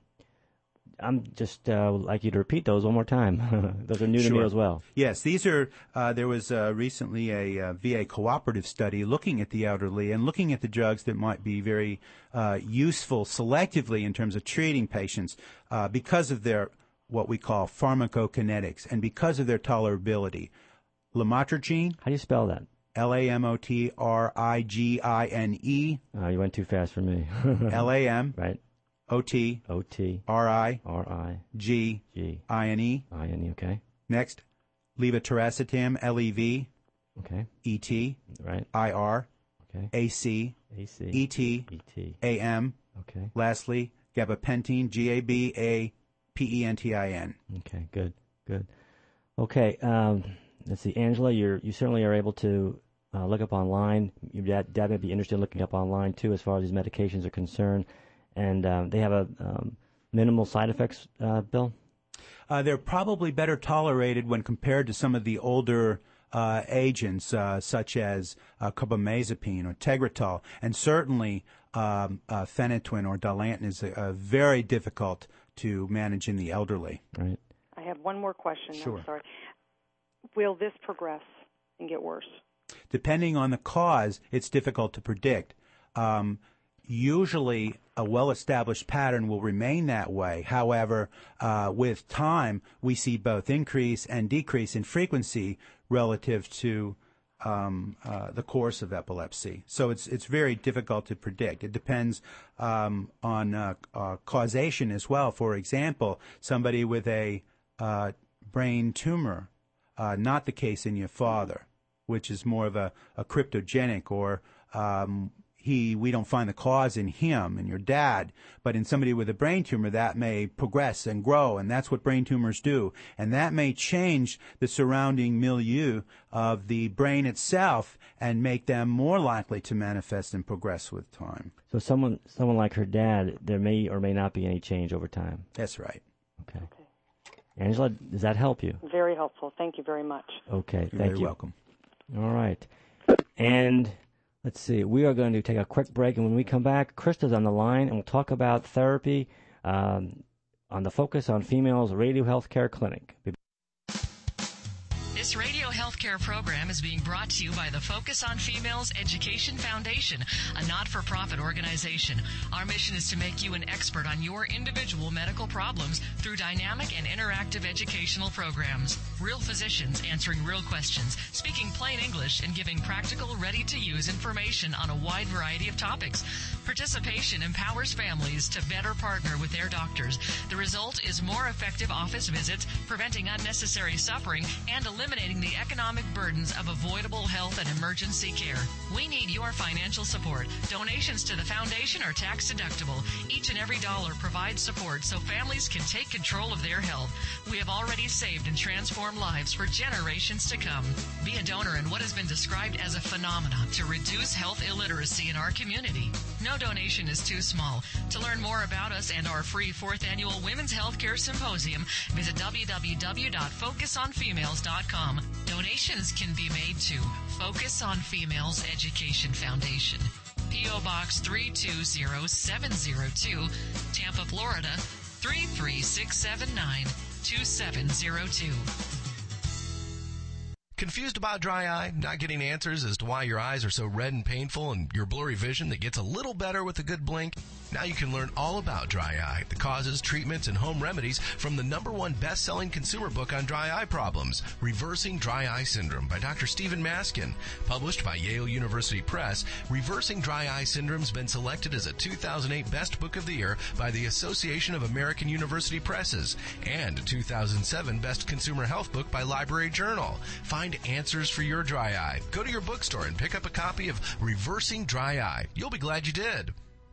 I'm just uh, like you to repeat those one more time. Those are new sure. to me as well. Yes, these are. Uh, there was uh, recently a uh, V A cooperative study looking at the elderly and looking at the drugs that might be very uh, useful selectively in terms of treating patients uh, because of their what we call pharmacokinetics and because of their tolerability. Lamotrigine. How do you spell that? L A M O T R I G I N E. Oh, you went too fast for me. L A M. Right. O T. O T. R I. R I. G. G. I N E. I N E, okay. Next, levetiracetam, L E V. Okay. E T. Right. I R. Okay. A C. A C. E T. E T. A M. Okay. Lastly, gabapentin, G A B A P E N T I N. Okay, good, good. Okay, um, let's see, Angela, you're, you certainly are able to uh, look up online. Your dad, dad may be interested in looking up online, too, as far as these medications are concerned. And um, they have a um, minimal side effects, uh, Bill? Uh, they're probably better tolerated when compared to some of the older uh, agents, uh, such as uh, carbamazepine or Tegretol. And certainly um, uh, phenytoin or Dilantin is a, a very difficult to manage in the elderly. Right. I have one more question. Sure. I'm sorry. Will this progress and get worse? Depending on the cause, it's difficult to predict. Um, usually, a well-established pattern will remain that way. However, uh, with time, we see both increase and decrease in frequency relative to Um, uh, the course of epilepsy. So it's it's very difficult to predict. It depends um, on uh, uh, causation as well. For example, somebody with a uh, brain tumor, uh, not the case in your father, which is more of a, a cryptogenic or um, he we don't find the cause in him and your dad, but in somebody with a brain tumor that may progress and grow, and that's what brain tumors do, and that may change the surrounding milieu of the brain itself and make them more likely to manifest and progress with time. So someone someone like her dad, there may or may not be any change over time. That's right. Okay. Okay. Angela, does that help you? Very helpful. Thank you very much. Okay, You're thank very you. welcome. All right. And let's see, we are going to take a quick break, and when we come back, Krista's on the line, and we'll talk about therapy um, on the Focus on Females Radio Health Care Clinic. This radio Radio Healthcare program is being brought to you by the Focus on Females Education Foundation, a not-for-profit organization. Our mission is to make you an expert on your individual medical problems through dynamic and interactive educational programs. Real physicians answering real questions, speaking plain English, and giving practical, ready-to-use information on a wide variety of topics. Participation empowers families to better partner with their doctors. The result is more effective office visits, preventing unnecessary suffering, and eliminating the economic burdens of avoidable health and emergency care. We need your financial support. Donations to the foundation are tax deductible. Each and every dollar provides support so families can take control of their health. We have already saved and transformed lives for generations to come. Be a donor in what has been described as a phenomenon to reduce health illiteracy in our community. No donation is too small. To learn more about us and our free fourth annual Women's Healthcare Symposium, visit w w w dot focus on females dot com. Donations can be made to Focus on Females Education Foundation, P O. Box three two zero seven zero two, Tampa, Florida three three six seven nine, two seven zero two. Confused about dry eye? Not getting answers as to why your eyes are so red and painful and your blurry vision that gets a little better with a good blink? Now you can learn all about dry eye, the causes, treatments, and home remedies from the number one best-selling consumer book on dry eye problems, Reversing Dry Eye Syndrome by Doctor Stephen Maskin. Published by Yale University Press, Reversing Dry Eye Syndrome has been selected as a two thousand eight Best Book of the Year by the Association of American University Presses and a two thousand seven Best Consumer Health Book by Library Journal. Find answers for your dry eye. Go to your bookstore and pick up a copy of Reversing Dry Eye. You'll be glad you did.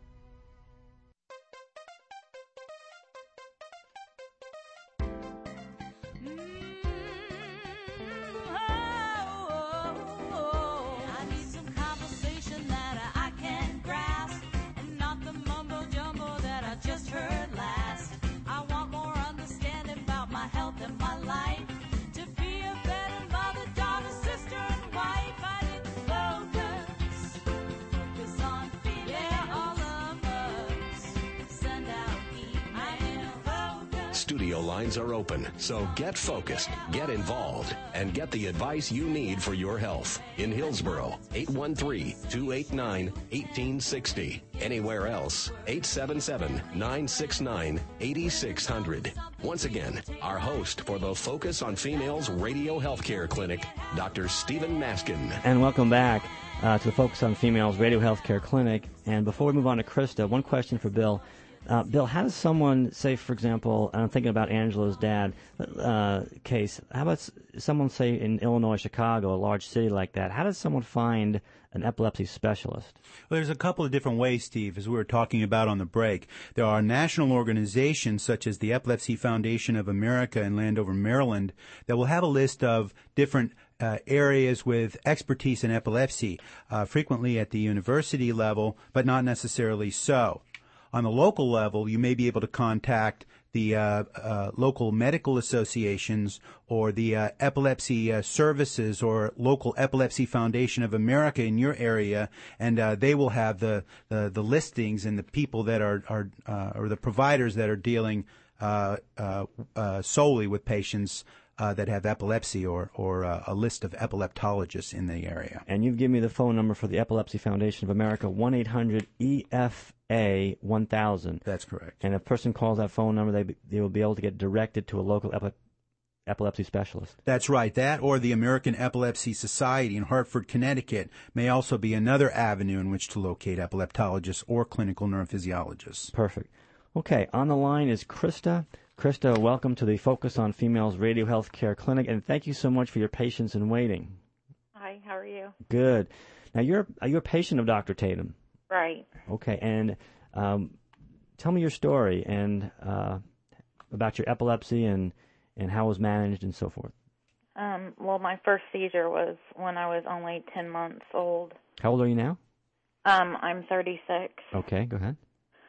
Studio lines are open, so get focused, get involved, and get the advice you need for your health. In Hillsboro, eight one three, two eight nine, one eight six zero. Anywhere else, eight seven seven, nine six nine, eight six zero zero. Once again, our host for the Focus on Females Radio Healthcare Clinic, Doctor Stephen Maskin. And welcome back uh, to the Focus on Females Radio Healthcare Clinic. And before we move on to Krista, one question for Bill. Uh, Bill, how does someone, say, for example, and I'm thinking about Angela's dad uh, case, how about s- someone, say, in Illinois, Chicago, a large city like that, how does someone find an epilepsy specialist? Well, there's a couple of different ways, Steve, as we were talking about on the break. There are national organizations such as the Epilepsy Foundation of America in Landover, Maryland, that will have a list of different uh, areas with expertise in epilepsy, uh, frequently at the university level, but not necessarily so. On the local level, you may be able to contact the uh, uh, local medical associations or the uh, epilepsy uh, services or local Epilepsy Foundation of America in your area, and uh, they will have the, the, the listings and the people that are, are uh, or the providers that are dealing uh, uh, uh, solely with patients Uh, that have epilepsy or, or uh, a list of epileptologists in the area. And you've given me the phone number for the Epilepsy Foundation of America, one eight hundred E F A one thousand. That's correct. And if a person calls that phone number, they, be, they will be able to get directed to a local epi- epilepsy specialist. That's right. That or the American Epilepsy Society in Hartford, Connecticut may also be another avenue in which to locate epileptologists or clinical neurophysiologists. Perfect. Okay, on the line is Krista. Krista, welcome to the Focus on Females Radio Health Care Clinic, and thank you so much for your patience in waiting. Hi, how are you? Good. Now, you're you're a patient of Doctor Tatum. Right. Okay, and um, tell me your story and uh, about your epilepsy and, and how it was managed and so forth. Um, well, my first seizure was when I was only ten months old. How old are you now? Um, I'm thirty-six. Okay, go ahead.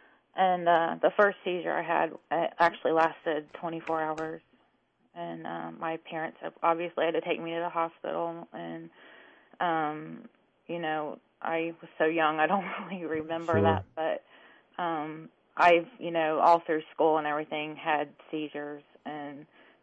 And uh, the first seizure I had uh, actually lasted twenty-four hours. And uh, my parents obviously had to take me to the hospital. And, um, you know, I was so young, I don't really remember Sure. that. But um, I've, you know, all through school and everything had seizures. And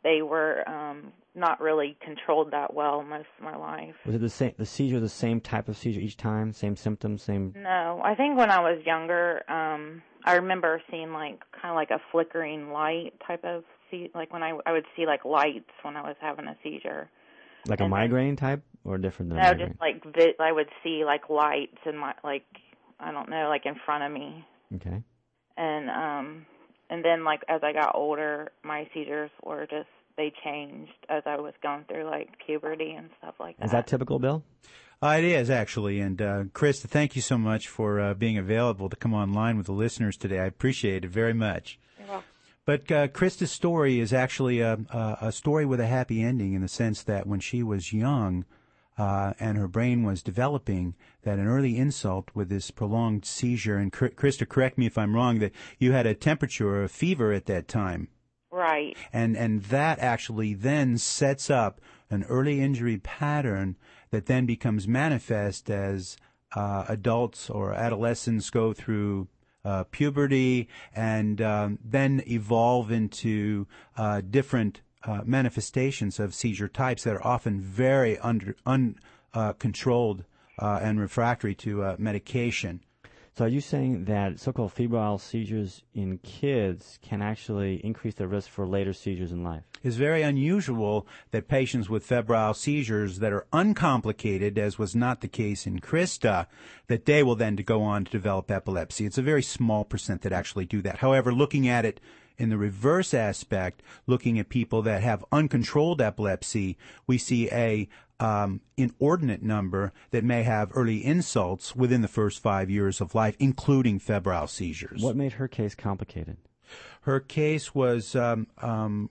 they were um, not really controlled that well most of my life. Was it the same? The seizure, the same type of seizure each time, same symptoms, same? No, I think when I was younger, um, I remember seeing like kind of like a flickering light type of see, like when I I would see like lights when I was having a seizure. Like a and migraine then, type, or different than no, a migraine? just like vi- I would see like lights and my like I don't know, like in front of me. Okay. And um, and then like as I got older, my seizures were just they changed as I was going through like puberty and stuff like that. Is that typical, Bill? Uh, it is, actually. And, uh, Krista, thank you so much for uh, being available to come online with the listeners today. I appreciate it very much. You're welcome. But uh, Krista's story is actually a, a, a story with a happy ending in the sense that when she was young uh, and her brain was developing, that an early insult with this prolonged seizure, and Krista, correct me if I'm wrong, that you had a temperature or a fever at that time. Right. And and that actually then sets up an early injury pattern that then becomes manifest as uh, adults or adolescents go through uh, puberty and um, then evolve into uh, different uh, manifestations of seizure types that are often very under uncontrolled uh, uh, and refractory to uh, medication. So are you saying that so-called febrile seizures in kids can actually increase the risk for later seizures in life? It's very unusual that patients with febrile seizures that are uncomplicated, as was not the case in Krista, that they will then go on to develop epilepsy. It's a very small percent that actually do that. However, looking at it in the reverse aspect, looking at people that have uncontrolled epilepsy, we see a um, inordinate number that may have early insults within the first five years of life, including febrile seizures. What made her case complicated? Her case was um, um,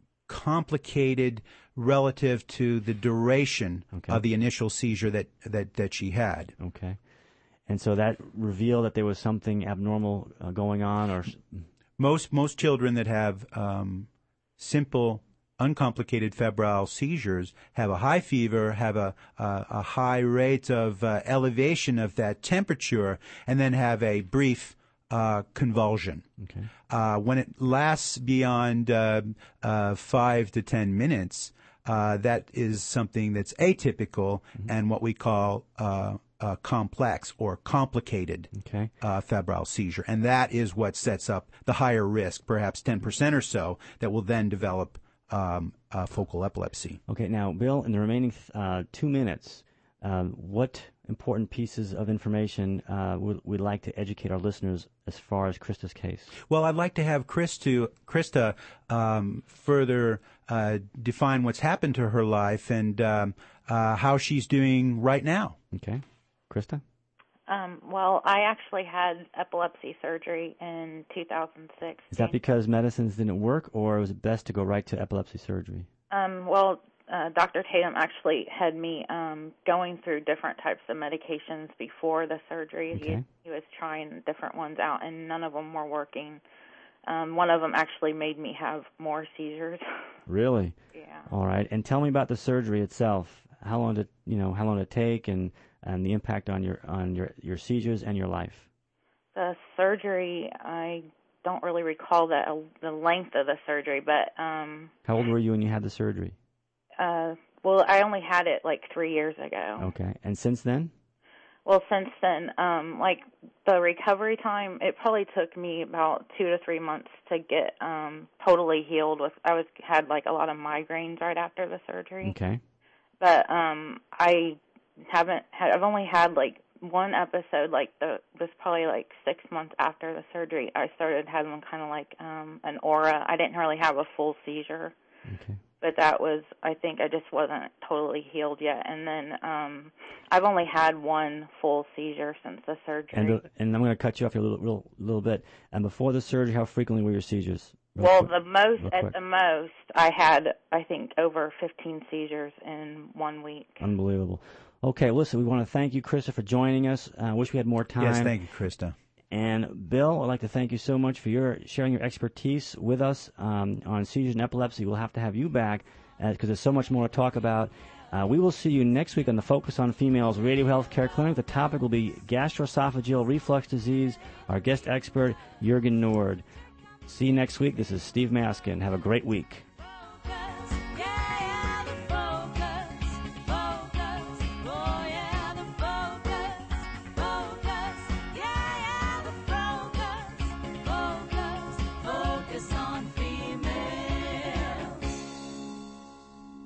complicated relative to the duration okay. of the initial seizure that, that, that she had. Okay. And so that revealed that there was something abnormal uh, going on, or... Most most children that have um, simple, uncomplicated febrile seizures have a high fever, have a a, a high rate of uh, elevation of that temperature, and then have a brief uh, convulsion. Okay. Uh, when it lasts beyond uh, uh, five to ten minutes, uh, that is something that's atypical mm-hmm. and what we call uh, Uh, complex or complicated okay. uh, febrile seizure. And that is what sets up the higher risk, perhaps ten percent or so, that will then develop um, uh, focal epilepsy. Okay, now, Bill, in the remaining uh, two minutes, uh, what important pieces of information uh, would we like to educate our listeners as far as Krista's case? Well, I'd like to have Chris to, Krista um, further uh, define what's happened to her life and um, uh, how she's doing right now. Okay. Krista? Um, well, I actually had epilepsy surgery in two thousand six. Is that because medicines didn't work, or was it best to go right to epilepsy surgery? Um, well, uh, Doctor Tatum actually had me um, going through different types of medications before the surgery. Okay. He, he was trying different ones out, and none of them were working. Um, one of them actually made me have more seizures. Really? Yeah. All right. And tell me about the surgery itself. How long did you know? How long did it take, and and the impact on your on your, your seizures and your life? The surgery, I don't really recall the the length of the surgery, but um. How old were you when you had the surgery? Uh, well, I only had it like three years ago. Okay, and since then? Well, since then, um, like the recovery time, it probably took me about two to three months to get um totally healed. With I was had like a lot of migraines right after the surgery. Okay. But um, I haven't had. I've only had like one episode. Like the this probably like six months after the surgery, I started having kind of like um, an aura. I didn't really have a full seizure. Okay. But that was, I think, I just wasn't totally healed yet. And then um, I've only had one full seizure since the surgery. And uh, and I'm going to cut you off here a little, little, little bit. And before the surgery, how frequently were your seizures? Real well, quick. the most, Real at quick. the most, I had, I think, over fifteen seizures in one week. Unbelievable. Okay, listen, we want to thank you, Krista, for joining us. I uh, wish we had more time. Yes, thank you, Krista. And Bill, I'd like to thank you so much for your sharing your expertise with us um, on seizures and epilepsy. We'll have to have you back because there's so much more to talk about. Uh, we will see you next week on the Focus on Females Radio Health Care Clinic. The topic will be gastroesophageal reflux disease. Our guest expert, Jurgen Nord. See you next week. This is Steve Maskin. Have a great week.